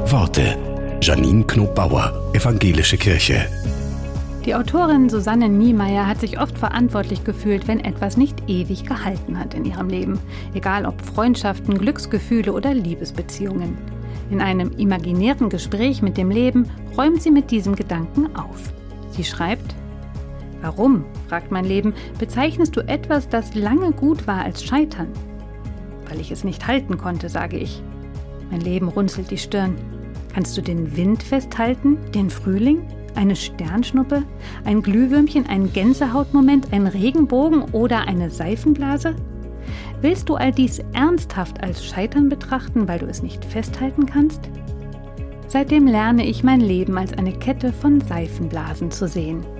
Worte. Janine Knob-Bauer, Evangelische Kirche. Die Autorin Susanne Niemeyer hat sich oft verantwortlich gefühlt, wenn etwas nicht ewig gehalten hat in ihrem Leben. Egal ob Freundschaften, Glücksgefühle oder Liebesbeziehungen. In einem imaginären Gespräch mit dem Leben räumt sie mit diesem Gedanken auf. Sie schreibt: Warum, fragt mein Leben, bezeichnest du etwas, das lange gut war, als Scheitern? Weil ich es nicht halten konnte, sage ich. Mein Leben runzelt die Stirn. Kannst du den Wind festhalten, den Frühling, eine Sternschnuppe, ein Glühwürmchen, einen Gänsehautmoment, einen Regenbogen oder eine Seifenblase? Willst du all dies ernsthaft als Scheitern betrachten, weil du es nicht festhalten kannst? Seitdem lerne ich mein Leben als eine Kette von Seifenblasen zu sehen.